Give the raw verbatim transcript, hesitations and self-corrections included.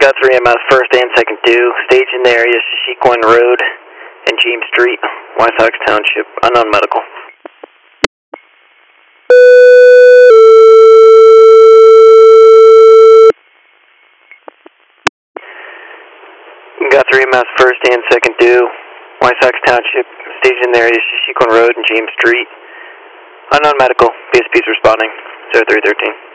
Got three M S first and second due. Stage in the area, Shashequan Road and James Street, Wysox Township. Unknown medical. Got three M S first and second due. Wysox Township. Stage in the area, Shashequan Road and James Street. Unknown medical. P S P's responding. zero three one three.